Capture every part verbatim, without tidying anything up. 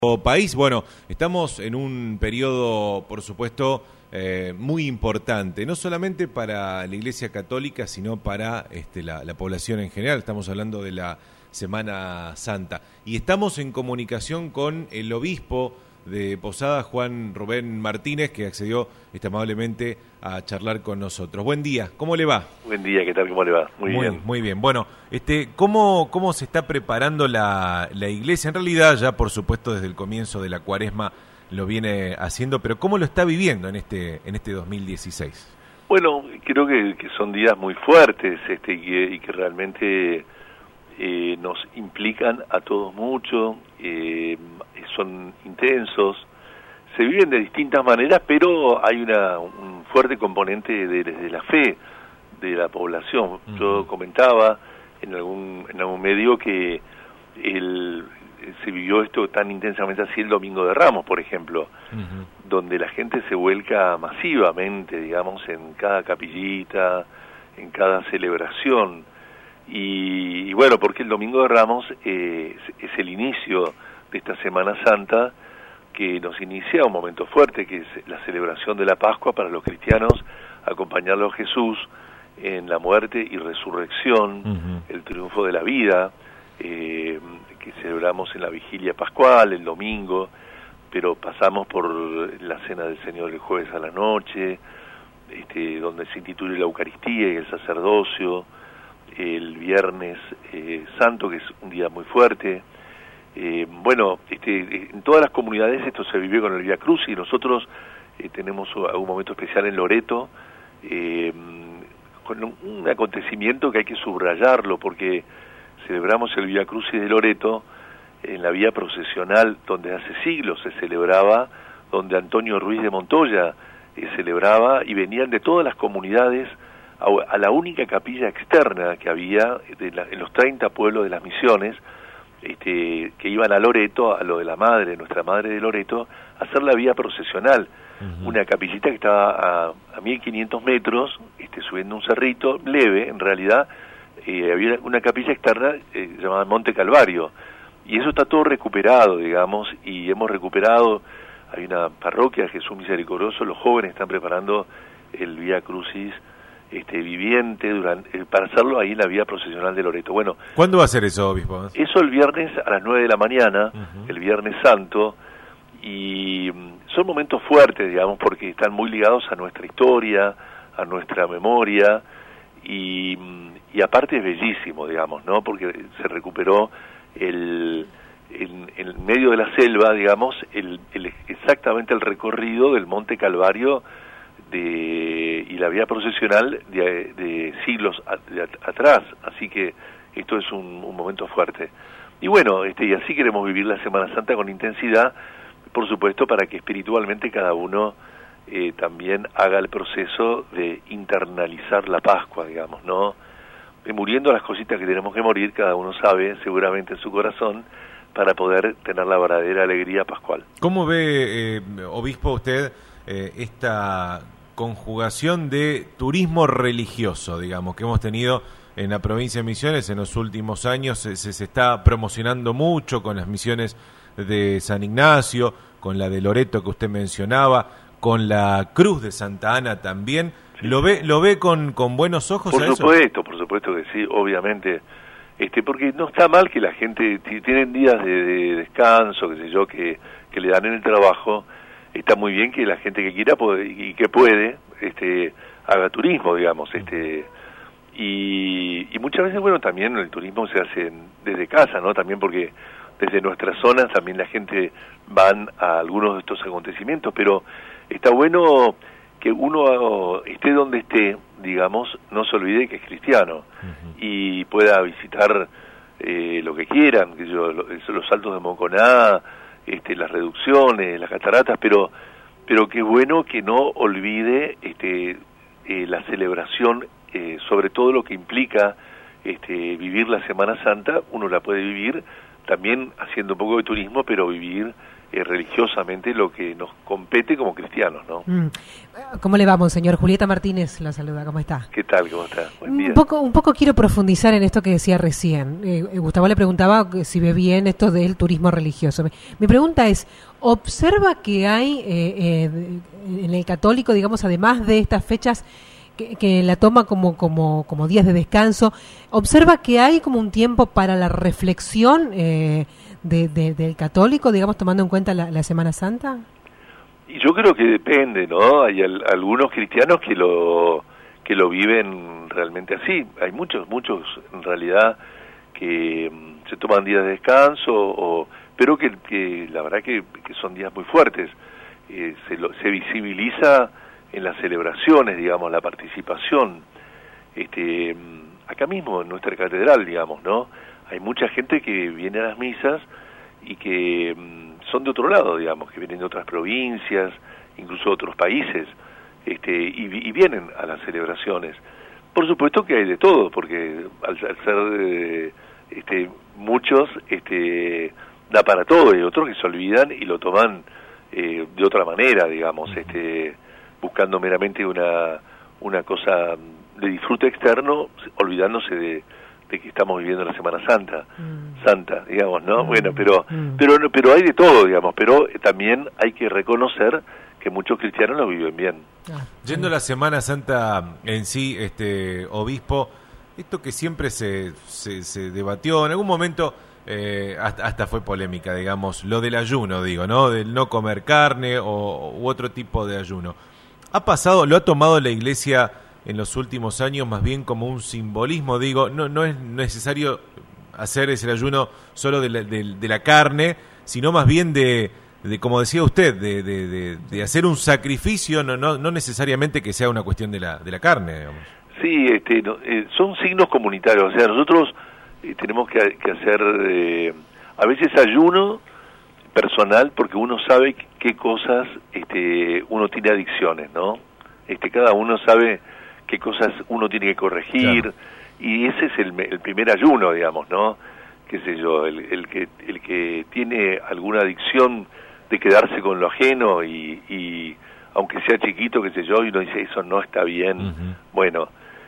País. Bueno, estamos en un periodo, por supuesto, eh, muy importante, no solamente para la Iglesia Católica, sino para este, la, la población en general. Estamos hablando de la Semana Santa. Y estamos en comunicación con el obispo de Posadas, Juan Rubén Martínez, que accedió este, amablemente a charlar con nosotros. Buen día, ¿cómo le va? Buen día, ¿qué tal? ¿Cómo le va? Muy, muy bien. Muy bien. Bueno, este, ¿cómo, cómo se está preparando la, la Iglesia? En realidad, ya por supuesto desde el comienzo de la Cuaresma lo viene haciendo, pero ¿cómo lo está viviendo en este en este dos mil dieciséis? Bueno, creo que, que son días muy fuertes este, y, que, y que realmente eh, nos implican a todos mucho, eh, son intensos, se viven de distintas maneras, pero hay una, un fuerte componente de, de la fe de la población. Uh-huh. Yo comentaba en algún, en algún medio que el, se vivió esto tan intensamente así el Domingo de Ramos, por ejemplo, uh-huh. donde la gente se vuelca masivamente, digamos, en cada capillita, en cada celebración. Y, y bueno, porque el Domingo de Ramos eh, es, es el inicio de esta Semana Santa, que nos inicia un momento fuerte, que es la celebración de la Pascua para los cristianos, acompañarlo a Jesús en la muerte y resurrección, uh-huh. el triunfo de la vida, eh, que celebramos en la vigilia pascual, el domingo, pero pasamos por la Cena del Señor el jueves a la noche, este, donde se instituye la Eucaristía y el sacerdocio, el Viernes eh, Santo, que es un día muy fuerte. Eh, bueno, este, en todas las comunidades esto se vive con el Vía Crucis, y nosotros eh, tenemos un momento especial en Loreto, eh, con un, un acontecimiento que hay que subrayarlo, porque celebramos el Vía Crucis de Loreto en la vía procesional donde hace siglos se celebraba, donde Antonio Ruiz de Montoya eh, celebraba, y venían de todas las comunidades a, a la única capilla externa que había de la, en los treinta pueblos de las misiones, Este, que iban a Loreto, a lo de la madre, nuestra madre de Loreto, a hacer la vía procesional. Uh-huh. Una capillita que estaba a, a mil quinientos metros, este, subiendo un cerrito, leve, en realidad, eh, había una capilla externa eh, llamada Monte Calvario, y eso está todo recuperado, digamos, y hemos recuperado, hay una parroquia, Jesús Misericordioso, los jóvenes están preparando el Vía Crucis Este, viviente durante, para hacerlo ahí en la vía procesional de Loreto. Bueno, ¿cuándo va a ser eso, obispo? Eso el viernes a las nueve de la mañana, uh-huh. el Viernes Santo, y son momentos fuertes, digamos, porque están muy ligados a nuestra historia, a nuestra memoria, y, y aparte es bellísimo, digamos, ¿no? Porque se recuperó el, en, en medio de la selva, digamos, el, el, exactamente el recorrido del Monte Calvario de, y la vía procesional de, de siglos a, de atrás, así que esto es un, un momento fuerte. Y bueno, este, y así queremos vivir la Semana Santa con intensidad, por supuesto, para que espiritualmente cada uno eh, también haga el proceso de internalizar la Pascua, digamos, ¿no? Eh, muriendo las cositas que tenemos que morir, cada uno sabe, seguramente en su corazón, para poder tener la verdadera alegría pascual. ¿Cómo ve, eh, obispo, usted eh, esta conjugación de turismo religioso, digamos, que hemos tenido en la provincia de Misiones en los últimos años? Se, se está promocionando mucho con las misiones de San Ignacio, con la de Loreto que usted mencionaba, con la Cruz de Santa Ana también. Sí. ¿Lo ve lo ve con, con buenos ojos por a eso? Por supuesto, por supuesto que sí, obviamente. Este, porque no está mal que la gente, si tienen días de, de descanso, qué sé yo, que, que le dan en el trabajo, está muy bien que la gente que quiera puede, y que puede este, haga turismo, digamos, este y, y muchas veces, bueno, también el turismo se hace desde casa, ¿no? También porque desde nuestras zonas también la gente van a algunos de estos acontecimientos, pero está bueno que uno esté donde esté, digamos, no se olvide que es cristiano, uh-huh. y pueda visitar eh, lo que quieran, que yo, los, los saltos de Moconá, este, las reducciones, las cataratas, pero pero qué bueno que no olvide este, eh, la celebración, eh, sobre todo lo que implica este, vivir la Semana Santa. Uno la puede vivir también haciendo un poco de turismo, pero vivir eh, religiosamente lo que nos compete como cristianos, ¿no? Mm. ¿Cómo le va, monseñor? Julieta Martínez la saluda, ¿cómo está? ¿Qué tal? ¿Cómo está? Buen día. Un poco, un poco quiero profundizar en esto que decía recién. Eh, Gustavo le preguntaba si ve bien esto del turismo religioso. Mi, mi pregunta es, ¿observa que hay eh, eh, en el católico, digamos, además de estas fechas que, que la toma como, como, como días de descanso, observa que hay como un tiempo para la reflexión eh, de, de, del católico, digamos, tomando en cuenta la, la Semana Santa? Y yo creo que depende, ¿no? Hay al, algunos cristianos que lo que lo viven realmente así. Hay muchos, muchos en realidad que um, se toman días de descanso, o, pero que, que la verdad que, que son días muy fuertes. Eh, se, lo, se visibiliza en las celebraciones, digamos, la participación. Este, acá mismo en nuestra catedral, digamos, ¿no? Hay mucha gente que viene a las misas y que um, son de otro lado, digamos, que vienen de otras provincias, incluso de otros países, este, y, y vienen a las celebraciones. Por supuesto que hay de todo, porque al, al ser eh, este, muchos, este, da para todo, y otros que se olvidan y lo toman eh, de otra manera, digamos, este, buscando meramente una, una cosa de disfrute externo, olvidándose de de que estamos viviendo la Semana Santa, mm. Santa, digamos, ¿no? Mm. Bueno, pero, mm. pero, pero hay de todo, digamos, pero también hay que reconocer que muchos cristianos lo viven bien. Ah. Yendo a la Semana Santa en sí, este obispo, esto que siempre se, se, se debatió, en algún momento eh, hasta, hasta fue polémica, digamos, lo del ayuno, digo, ¿no? Del no comer carne o u otro tipo de ayuno. ¿Ha pasado, lo ha tomado la Iglesia en los últimos años más bien como un simbolismo? Digo, no no es necesario hacer ese ayuno solo de la, de, de la carne, sino más bien de, de como decía usted, de, de, de, de hacer un sacrificio, no no no necesariamente que sea una cuestión de la de la carne, digamos. Sí, este, no, eh, son signos comunitarios, o sea, nosotros eh, tenemos que, que hacer eh, a veces ayuno personal porque uno sabe qué cosas este, uno tiene adicciones, ¿no? Este, cada uno sabe qué cosas uno tiene que corregir, claro. Y ese es el, el primer ayuno, digamos, ¿no? Qué sé yo, el, el que el que tiene alguna adicción de quedarse con lo ajeno y, y aunque sea chiquito, qué sé yo, y uno dice, eso no está bien, uh-huh. Bueno,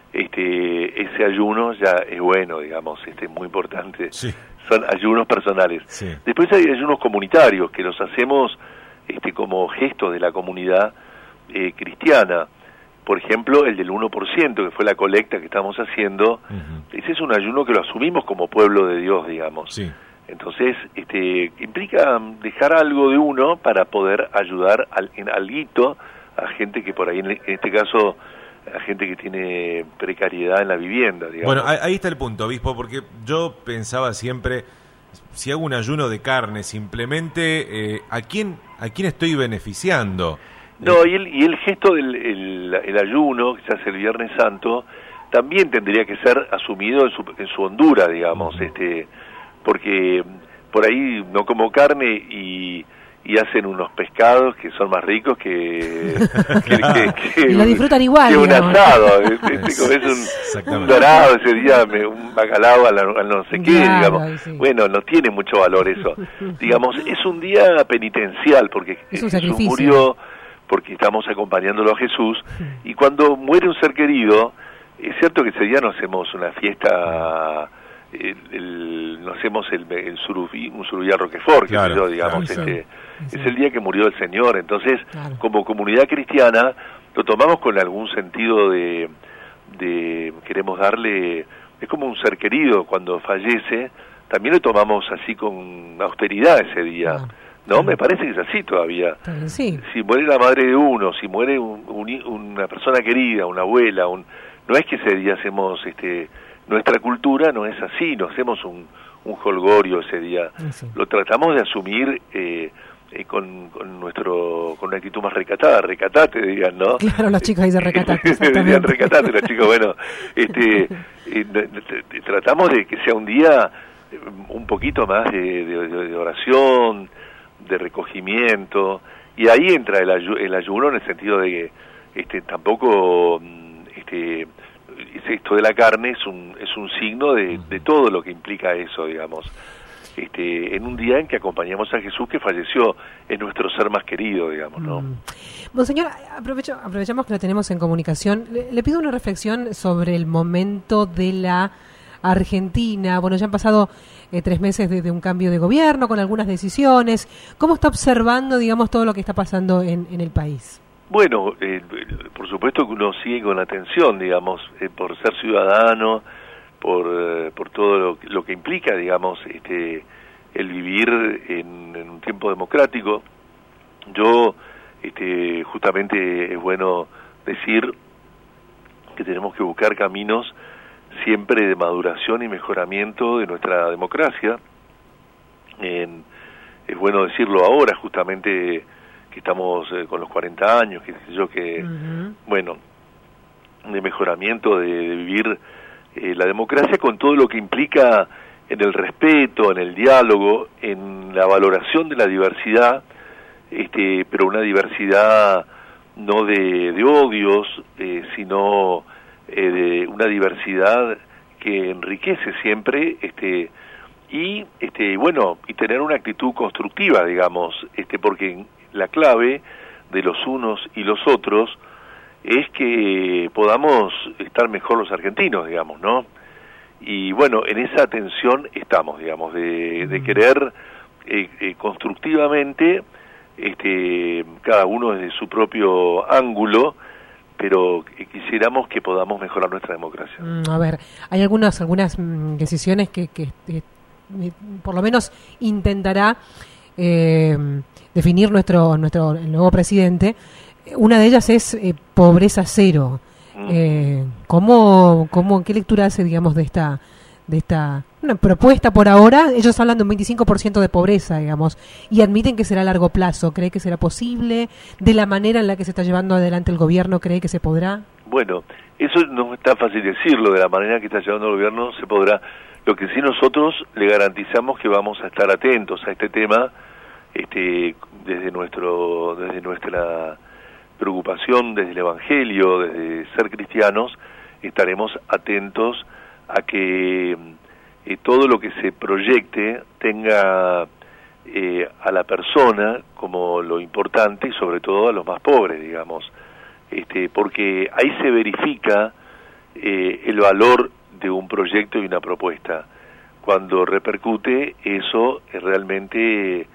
este ese ayuno ya es bueno, digamos, este es muy importante, sí. Son ayunos personales. Sí. Después hay ayunos comunitarios, que los hacemos este como gesto de la comunidad eh, cristiana. Por ejemplo, el del uno por ciento, que fue la colecta que estamos haciendo, uh-huh. Ese es un ayuno que lo asumimos como pueblo de Dios, digamos. Sí. Entonces, este, implica dejar algo de uno para poder ayudar al, en alguito a gente que por ahí, en este caso, a gente que tiene precariedad en la vivienda, digamos. Bueno, ahí está el punto, obispo, porque yo pensaba siempre, si hago un ayuno de carne, simplemente, eh, ¿a quién, a quién estoy beneficiando? No, y el, y el gesto del el, el ayuno, que se hace el Viernes Santo, también tendría que ser asumido en su, en su hondura, digamos, uh-huh. este, porque por ahí no como carne y, y hacen unos pescados que son más ricos que... que, que, que y lo disfrutan igual. Que un asado, este, comes un, un dorado ese día, un bacalao a, la, a no sé qué, claro, digamos. Sí. Bueno, no tiene mucho valor eso. Digamos, es un día penitencial, porque es un Jesús sacrificio. Murió, porque estamos acompañándolo a Jesús, y cuando muere un ser querido, es cierto que ese día no hacemos una fiesta, el, el, no hacemos el, el surubí, un surubí a Roquefort, claro, que yo, digamos, claro, este, sí. Es el día que murió el Señor, entonces, claro. Como comunidad cristiana, lo tomamos con algún sentido de, de, queremos darle, es como un ser querido cuando fallece, también lo tomamos así con austeridad ese día, ah. No, me parece que es así todavía. Sí. Si muere la madre de uno, si muere un, un, una persona querida, una abuela, un, no es que ese día hacemos, este, nuestra cultura no es así, no hacemos un, un jolgorio ese día. Sí. Lo tratamos de asumir eh, eh, con, con nuestro, con una actitud más recatada, recatate, digan, ¿no? Claro, los chicos dicen recatate. Dirían recatate, los chicos, bueno, este, eh, tratamos de que sea un día un poquito más de, de, de oración, de recogimiento, y ahí entra el, ayu el ayuno en el sentido de que este, tampoco este, esto de la carne es un, es un signo de, de todo lo que implica eso, digamos. este, en un día en que acompañamos a Jesús, que falleció, es nuestro ser más querido, digamos, ¿no? Mm. Monseñor, aprovecho, aprovechamos que lo tenemos en comunicación. Le, le pido una reflexión sobre el momento de la Argentina. Bueno, ya han pasado eh, tres meses de, de un cambio de gobierno con algunas decisiones. ¿Cómo está observando, digamos, todo lo que está pasando en, en el país? Bueno, eh, por supuesto que uno sigue con atención, digamos, eh, por ser ciudadano, por, eh, por todo lo, lo que implica, digamos, este, el vivir en, en un tiempo democrático. Yo, este, justamente es bueno decir que tenemos que buscar caminos siempre de maduración y mejoramiento de nuestra democracia. En, es bueno decirlo ahora, justamente que estamos eh, con los cuarenta años, que sé yo, que, uh-huh. bueno, de mejoramiento, de, de vivir eh, la democracia con todo lo que implica en el respeto, en el diálogo, en la valoración de la diversidad, este, pero una diversidad no de, de odios, eh, sino eh, de una diversidad que enriquece siempre, este, y este, bueno, y tener una actitud constructiva, digamos, este, porque la clave de los unos y los otros es que podamos estar mejor los argentinos, digamos, ¿no? Y bueno, en esa tensión estamos, digamos, de, de querer eh, eh, constructivamente, este, cada uno desde su propio ángulo, pero quisiéramos que podamos mejorar nuestra democracia. Mm, a ver, hay algunas algunas mm, decisiones que, que eh, por lo menos intentará eh, definir nuestro nuestro el nuevo presidente. Una de ellas es eh, pobreza cero. Mm. Eh, ¿cómo, cómo, ¿Qué lectura hace, digamos, de esta de esta una propuesta por ahora? Ellos hablan de un veinticinco por ciento de pobreza, digamos, y admiten que será a largo plazo. ¿Cree que será posible? ¿De la manera en la que se está llevando adelante el gobierno, cree que se podrá? Bueno, eso no es tan fácil decirlo, de la manera que está llevando el gobierno se podrá. Lo que sí nosotros le garantizamos que vamos a estar atentos a este tema, este, desde nuestro, desde nuestra preocupación, desde el Evangelio, desde ser cristianos, estaremos atentos a que eh, todo lo que se proyecte tenga eh, a la persona como lo importante y sobre todo a los más pobres, digamos, este, porque ahí se verifica eh, el valor de un proyecto y una propuesta. Cuando repercute eso eh, realmente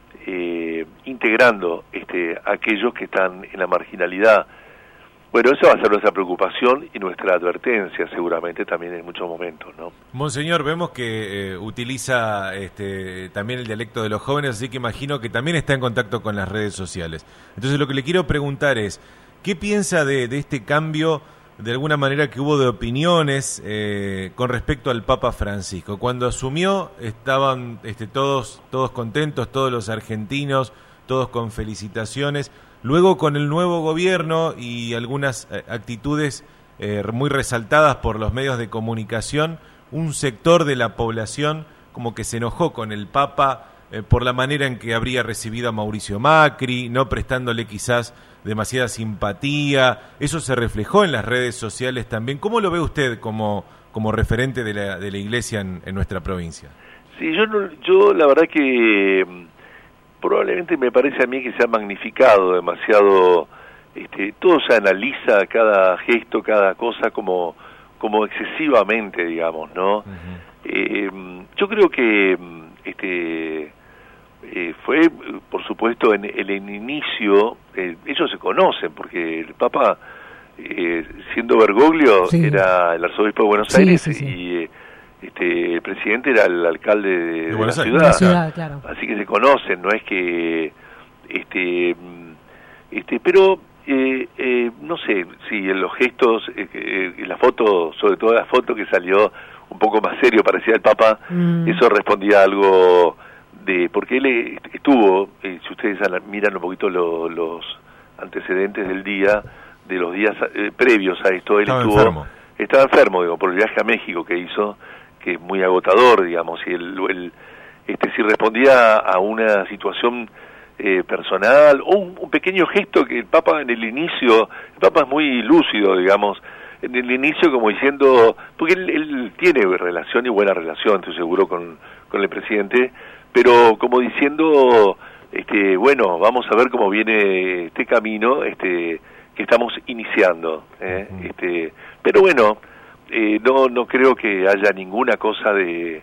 eh, integrando este, a aquellos que están en la marginalidad. Bueno, esa va a ser nuestra preocupación y nuestra advertencia seguramente también en muchos momentos, ¿no? Monseñor, vemos que eh, utiliza este, también el dialecto de los jóvenes, así que imagino que también está en contacto con las redes sociales. Entonces lo que le quiero preguntar es, ¿qué piensa de, de este cambio, de alguna manera, que hubo de opiniones eh, con respecto al Papa Francisco? Cuando asumió estaban este, todos, todos contentos, todos los argentinos, todos con felicitaciones. Luego, con el nuevo gobierno y algunas eh, actitudes eh, muy resaltadas por los medios de comunicación, un sector de la población como que se enojó con el Papa eh, por la manera en que habría recibido a Mauricio Macri, no prestándole quizás demasiada simpatía. Eso se reflejó en las redes sociales también. ¿Cómo lo ve usted como, como referente de la, de la Iglesia en, en nuestra provincia? Sí, yo, no, yo la verdad que probablemente me parece a mí que se ha magnificado demasiado, este, todo se analiza, cada gesto, cada cosa como, como excesivamente, digamos, ¿no? Uh-huh. Eh, yo creo que este eh, fue, por supuesto, en el en inicio, eh, ellos se conocen, porque el Papa, eh, siendo Bergoglio, sí, era el arzobispo de Buenos sí, Aires, sí, sí. y eh, Este, el presidente era el alcalde de, de, de la ciudad, la ciudad claro. Así que se conocen, no es que este este pero eh, eh, no sé si en los gestos, eh, eh, la foto, sobre todo la foto que salió un poco más serio, parecía el Papa, mm. eso respondía a algo de, porque él estuvo, eh, si ustedes miran un poquito lo, los antecedentes del día, de los días eh, previos a esto, él estaba estuvo enfermo. estaba enfermo, digo, por el viaje a México que hizo, que es muy agotador, digamos, y el, el este si respondía a una situación eh, personal o un, un pequeño gesto que el Papa en el inicio, el Papa es muy lúcido, digamos, en el inicio como diciendo, porque él, él tiene relación y buena relación, estoy seguro, con, con el presidente, pero como diciendo, este, bueno, vamos a ver cómo viene este camino este, que estamos iniciando. ¿eh? Uh-huh. este, pero bueno, eh, no, no creo que haya ninguna cosa de...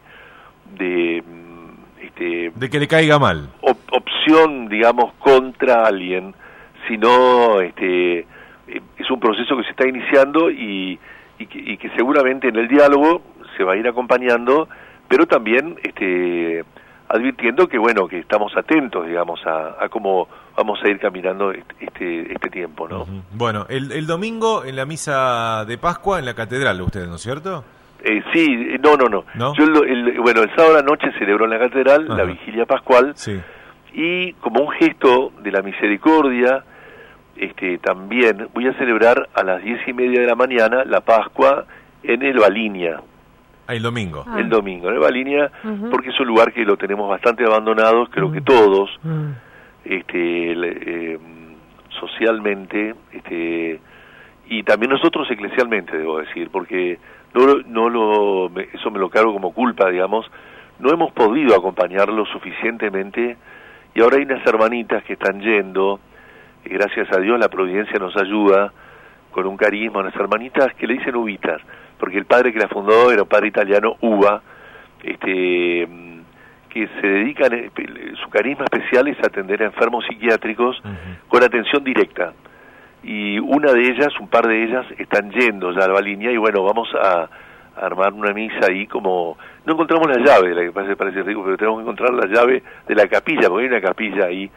de Este, de que le caiga mal op opción, digamos, contra alguien, sino este, es un proceso que se está iniciando y, y, que, y que seguramente en el diálogo se va a ir acompañando, pero también este, advirtiendo que bueno, que estamos atentos, digamos, a, a cómo vamos a ir caminando este, este tiempo, ¿no? Uh-huh. Bueno, el, el domingo en la misa de Pascua en la catedral, ustedes, ¿no es cierto? Eh, sí, no, no, no. ¿No? Yo el, el, bueno, el sábado a la noche celebró en la catedral Ajá. la vigilia pascual sí. y como un gesto de la misericordia, este, también voy a celebrar a las diez y media de la mañana la Pascua en el Balinia. Ah, el domingo. Ah. El domingo, en el Balinia, uh-huh. porque es un lugar que lo tenemos bastante abandonado, creo uh-huh. que todos, uh-huh. este, eh, socialmente, este, y también nosotros eclesialmente, debo decir, porque no, no lo, eso me lo cargo como culpa, digamos, no hemos podido acompañarlo suficientemente y ahora hay unas hermanitas que están yendo, y gracias a Dios la providencia nos ayuda con un carisma, unas hermanitas que le dicen uvitas, porque el padre que la fundó era un padre italiano, Uva, este, que se dedican, su carisma especial es atender a enfermos psiquiátricos uh-huh. con atención directa. Y una de ellas, un par de ellas, están yendo ya a la línea y bueno, vamos a, a armar una misa ahí como... No encontramos la llave, la que parece, parece rico, pero tenemos que encontrar la llave de la capilla, porque hay una capilla ahí.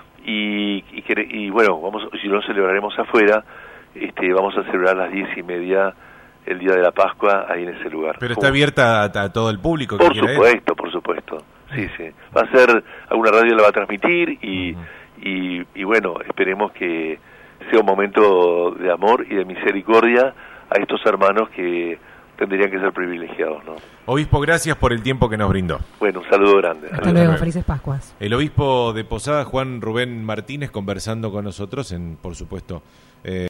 Y, y, y bueno, vamos, si no celebraremos afuera, este, vamos a celebrar a las diez y media el día de la Pascua ahí en ese lugar. Pero está abierta a, a todo el público. Por supuesto, ir. por supuesto. Sí, sí. Va a ser, alguna radio la va a transmitir y, uh-huh. y, y bueno, esperemos que sea un momento de amor y de misericordia a estos hermanos que tendrían que ser privilegiados, ¿no? Obispo, gracias por el tiempo que nos brindó. Bueno, un saludo grande. Hasta luego, felices Pascuas. El obispo de Posadas, Juan Rubén Martínez, conversando con nosotros en, por supuesto, eh,